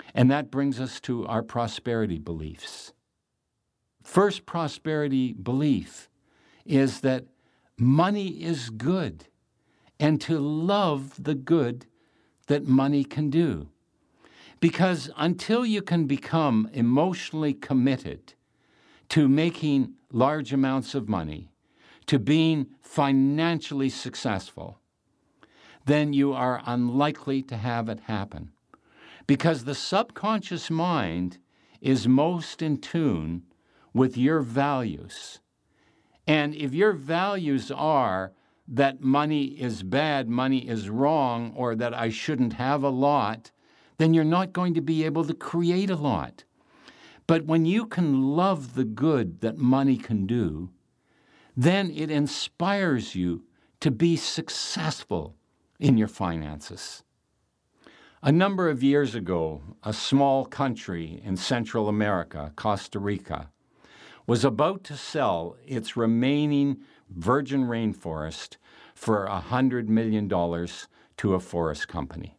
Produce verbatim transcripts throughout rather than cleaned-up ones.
And that brings us to our prosperity beliefs. First prosperity belief is that money is good, and to love the good that money can do. Because until you can become emotionally committed to making large amounts of money, to being financially successful, then you are unlikely to have it happen. Because the subconscious mind is most in tune with your values. And if your values are that money is bad, money is wrong, or that I shouldn't have a lot, then you're not going to be able to create a lot. But when you can love the good that money can do, then it inspires you to be successful in your finances. A number of years ago, a small country in Central America, Costa Rica, was about to sell its remaining virgin rainforest for one hundred million dollars to a forest company.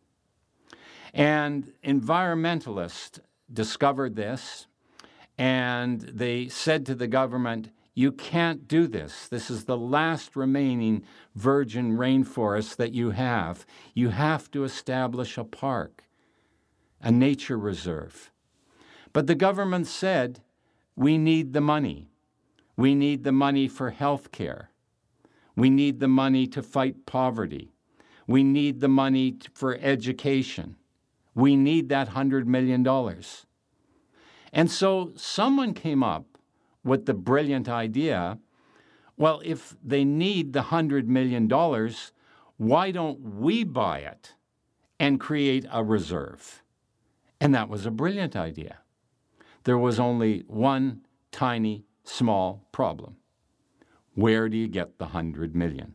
And environmentalists discovered this, and they said to the government, you can't do this. This is the last remaining virgin rainforest that you have. You have to establish a park, a nature reserve. But the government said, we need the money. We need the money for health care. We need the money to fight poverty. We need the money for education. We need that one hundred million dollars. And so someone came up with the brilliant idea, well, if they need the one hundred million dollars, why don't we buy it and create a reserve? And that was a brilliant idea. There was only one tiny, small problem. Where do you get the one hundred million?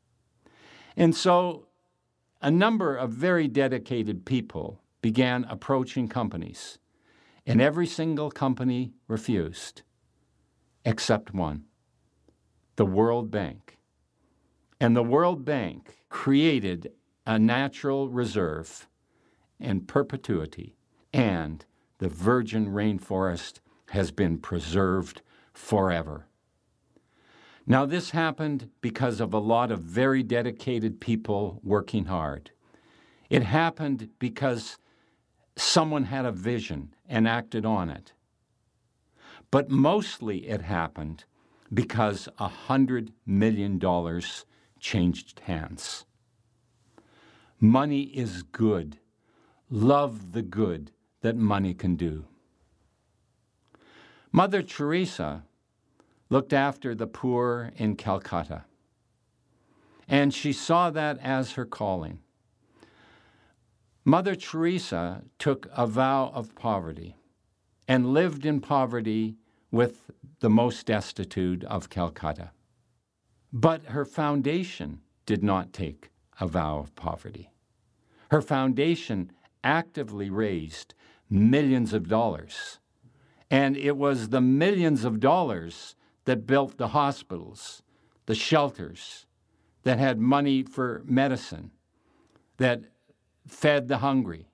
And so a number of very dedicated people began approaching companies, and every single company refused, except one, the World Bank. And the World Bank created a natural reserve in perpetuity, and the virgin rainforest has been preserved forever. Now, this happened because of a lot of very dedicated people working hard. It happened because someone had a vision and acted on it. But mostly it happened because one hundred million dollars changed hands. Money is good. Love the good that money can do. Mother Teresa looked after the poor in Calcutta, and she saw that as her calling. Mother Teresa took a vow of poverty and lived in poverty with the most destitute of Calcutta. But her foundation did not take a vow of poverty. Her foundation actively raised millions of dollars, and it was the millions of dollars that built the hospitals, the shelters, that had money for medicine, that fed the hungry.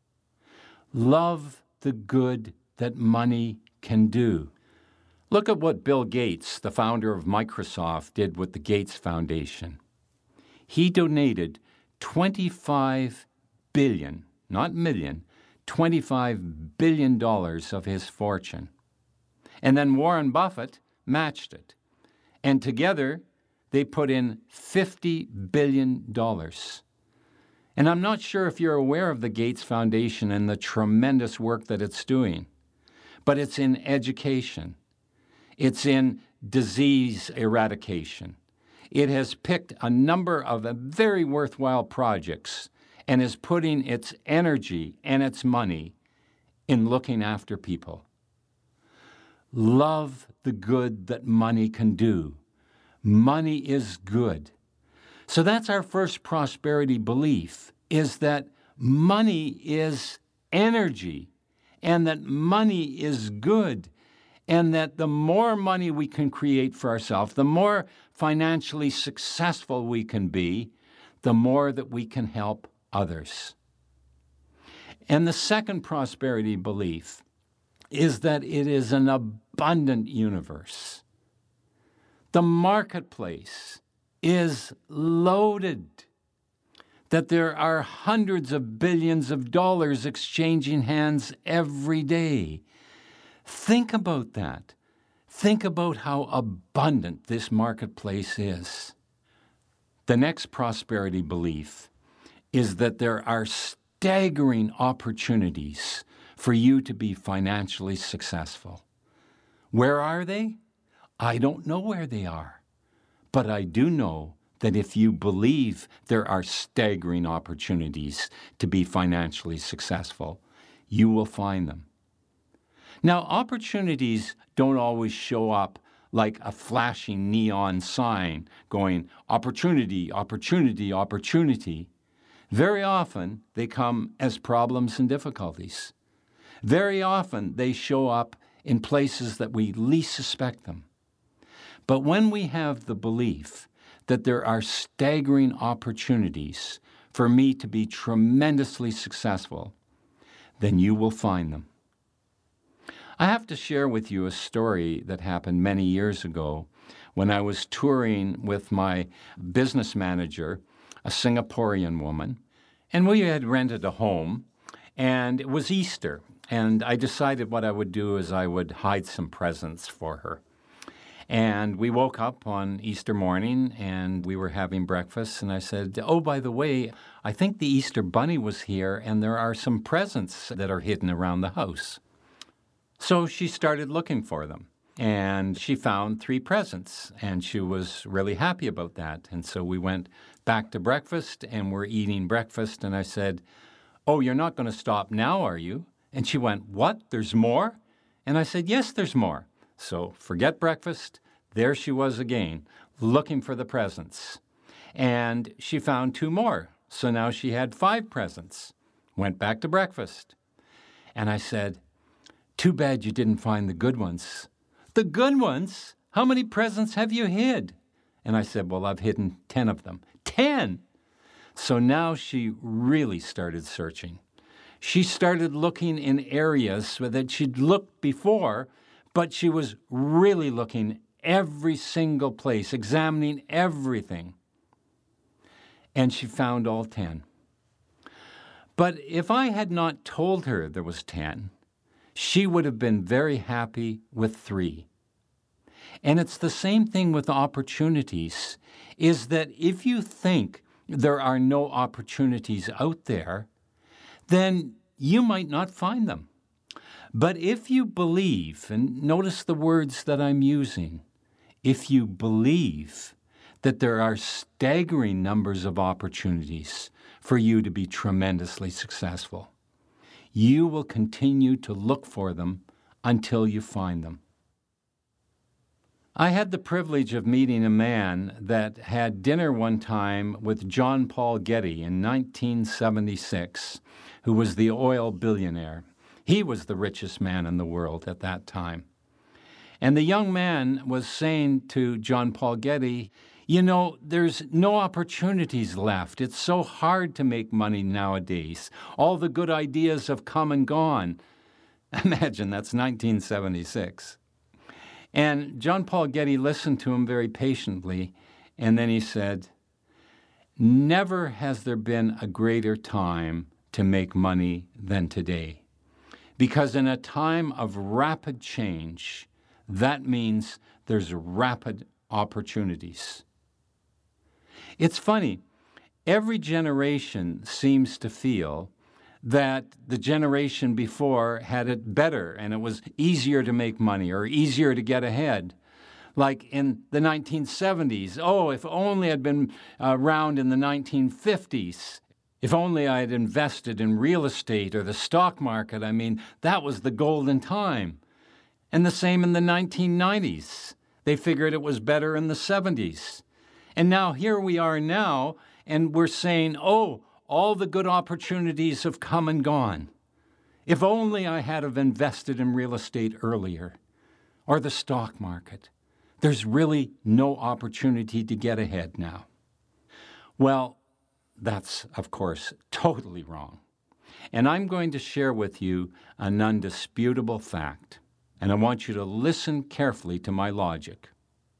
Love the good that money can do. Look at what Bill Gates, the founder of Microsoft, did with the Gates Foundation. He donated twenty-five billion, not million, twenty-five billion dollars of his fortune. And then Warren Buffett matched it. And together, they put in fifty billion dollars. And I'm not sure if you're aware of the Gates Foundation and the tremendous work that it's doing, but it's in education. It's in disease eradication. It has picked a number of very worthwhile projects and is putting its energy and its money in looking after people. Love the good that money can do. Money is good. So that's our first prosperity belief, is that money is energy and that money is good, and that the more money we can create for ourselves, the more financially successful we can be, the more that we can help others. And the second prosperity belief is that it is an abundant universe. The marketplace is loaded, that there are hundreds of billions of dollars exchanging hands every day. Think about that. Think about how abundant this marketplace is. The next prosperity belief is that there are staggering opportunities for you to be financially successful. Where are they? I don't know where they are, but I do know that if you believe there are staggering opportunities to be financially successful, you will find them. Now, opportunities don't always show up like a flashing neon sign going, opportunity, opportunity, opportunity. Very often, they come as problems and difficulties. Very often, they show up in places that we least suspect them. But when we have the belief that there are staggering opportunities for me to be tremendously successful, then you will find them. I have to share with you a story that happened many years ago when I was touring with my business manager, a Singaporean woman, and we had rented a home, and it was Easter, and I decided what I would do is I would hide some presents for her. And we woke up on Easter morning, and we were having breakfast, and I said, oh, by the way, I think the Easter bunny was here, and there are some presents that are hidden around the house. So she started looking for them, and she found three presents, and she was really happy about that. And so we went back to breakfast, and we're eating breakfast, and I said, oh, you're not going to stop now, are you? And she went, what, there's more? And I said, yes, there's more. So forget breakfast. There she was again, looking for the presents. And she found two more. So now she had five presents. Went back to breakfast. And I said, too bad you didn't find the good ones. The good ones? How many presents have you hid? And I said, well, I've hidden ten of them. Ten! So now she really started searching. She started looking in areas that she'd looked before, but she was really looking every single place, examining everything. And she found all ten. But if I had not told her there was ten, she would have been very happy with three. And it's the same thing with opportunities, is that if you think there are no opportunities out there, then you might not find them. But if you believe, and notice the words that I'm using, if you believe that there are staggering numbers of opportunities for you to be tremendously successful, you will continue to look for them until you find them. I had the privilege of meeting a man that had dinner one time with John Paul Getty in nineteen seventy-six, who was the oil billionaire. He was the richest man in the world at that time. And the young man was saying to John Paul Getty, you know, there's no opportunities left. It's so hard to make money nowadays. All the good ideas have come and gone. Imagine, that's nineteen seventy-six. And John Paul Getty listened to him very patiently, and then he said, never has there been a greater time to make money than today. Because in a time of rapid change, that means there's rapid opportunities. It's funny, every generation seems to feel that the generation before had it better and it was easier to make money or easier to get ahead. Like in the nineteen seventies, oh, if only I'd been around in the nineteen fifties. If only I had invested in real estate or the stock market. I mean, that was the golden time. And the same in the nineteen nineties. They figured it was better in the seventies. And now here we are now, and we're saying, oh, all the good opportunities have come and gone. If only I had have invested in real estate earlier, or the stock market. There's really no opportunity to get ahead now. Well, that's, of course, totally wrong. And I'm going to share with you an undisputable fact, and I want you to listen carefully to my logic.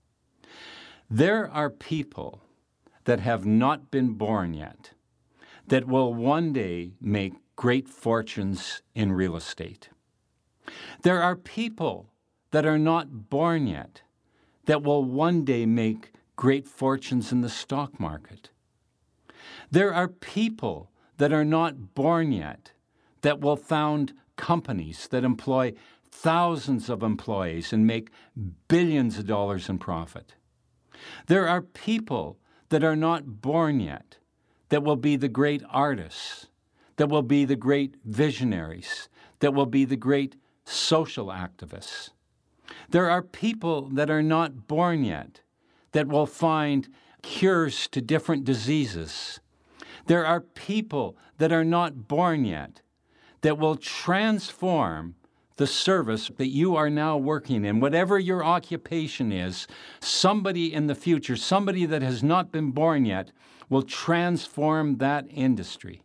There are people that have not been born yet that will one day make great fortunes in real estate. There are people that are not born yet that will one day make great fortunes in the stock market. There are people that are not born yet that will found companies that employ thousands of employees and make billions of dollars in profit. There are people that are not born yet that will be the great artists, that will be the great visionaries, that will be the great social activists. There are people that are not born yet that will find cures to different diseases. There are people that are not born yet that will transform the service that you are now working in. Whatever your occupation is, somebody in the future, somebody that has not been born yet, will transform that industry.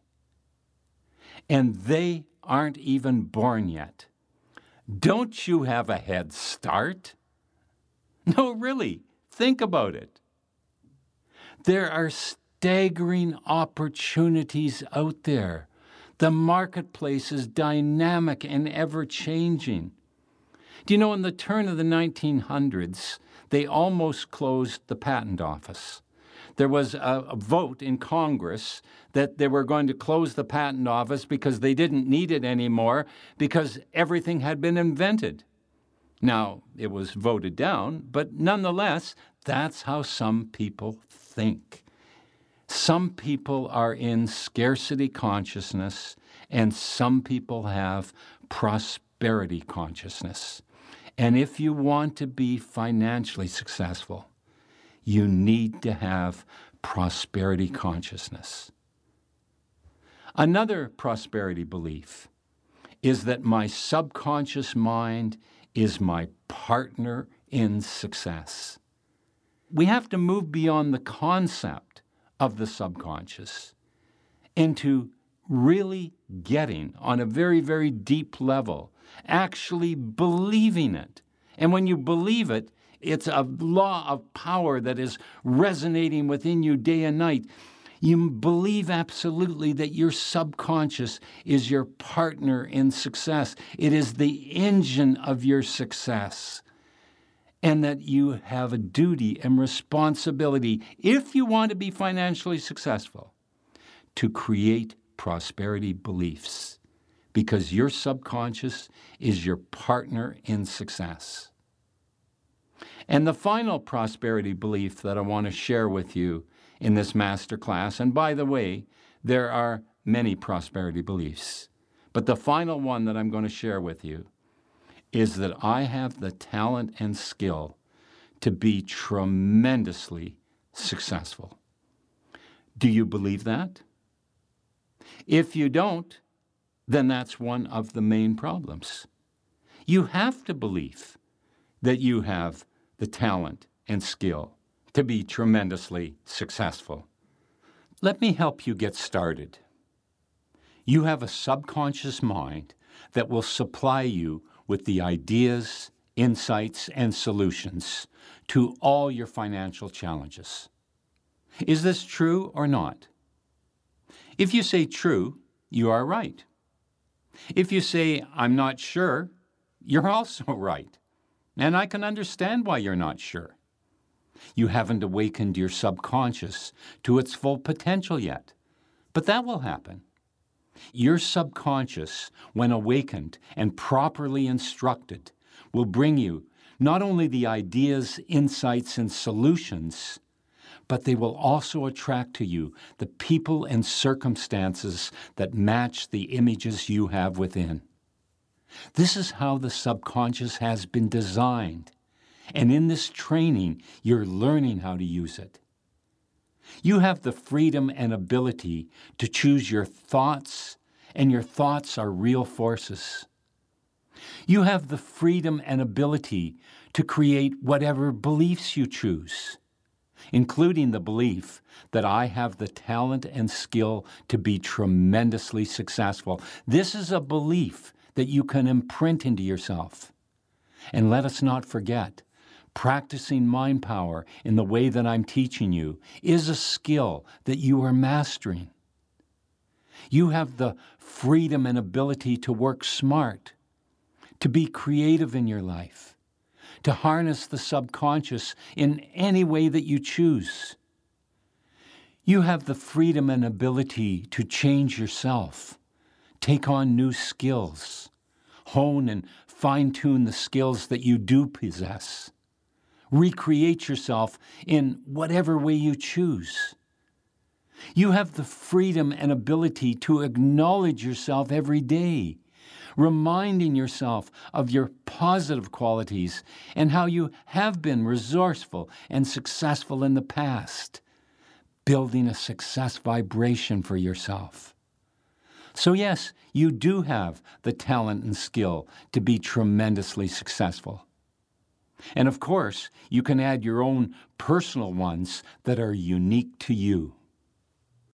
And they aren't even born yet. Don't you have a head start? No, really, think about it. There are staggering opportunities out there. The marketplace is dynamic and ever-changing. Do you know, in the turn of the nineteen hundreds, they almost closed the patent office. There was a, a vote in Congress that they were going to close the patent office because they didn't need it anymore because everything had been invented. Now, it was voted down, but nonetheless, that's how some people think. Some people are in scarcity consciousness, and some people have prosperity consciousness. And if you want to be financially successful, you need to have prosperity consciousness. Another prosperity belief is that my subconscious mind is my partner in success. We have to move beyond the concept of the subconscious into really getting on a very, very deep level, actually believing it. And when you believe it, it's a law of power that is resonating within you day and night. You believe absolutely that your subconscious is your partner in success. It is the engine of your success. And that you have a duty and responsibility, if you want to be financially successful, to create prosperity beliefs, because your subconscious is your partner in success. And the final prosperity belief that I want to share with you in this masterclass, and by the way, there are many prosperity beliefs, but the final one that I'm going to share with you is that I have the talent and skill to be tremendously successful. Do you believe that? If you don't, then that's one of the main problems. You have to believe that you have the talent and skill to be tremendously successful. Let me help you get started. You have a subconscious mind that will supply you with the ideas, insights, and solutions to all your financial challenges. Is this true or not? If you say true, you are right. If you say, I'm not sure, you're also right. And I can understand why you're not sure. You haven't awakened your subconscious to its full potential yet, but that will happen. Your subconscious, when awakened and properly instructed, will bring you not only the ideas, insights, and solutions, but they will also attract to you the people and circumstances that match the images you have within. This is how the subconscious has been designed, and in this training, you're learning how to use it. You have the freedom and ability to choose your thoughts, and your thoughts are real forces. You have the freedom and ability to create whatever beliefs you choose. including the belief that I have the talent and skill to be tremendously successful. This is a belief that you can imprint into yourself. And let us not forget, practicing mind power in the way that I'm teaching you is a skill that you are mastering. You have the freedom and ability to work smart, to be creative in your life, to harness the subconscious in any way that you choose. You have the freedom and ability to change yourself, take on new skills, hone and fine-tune the skills that you do possess, recreate yourself in whatever way you choose. You have the freedom and ability to acknowledge yourself every day, reminding yourself of your positive qualities and how you have been resourceful and successful in the past, building a success vibration for yourself. So yes, you do have the talent and skill to be tremendously successful. And of course, you can add your own personal ones that are unique to you.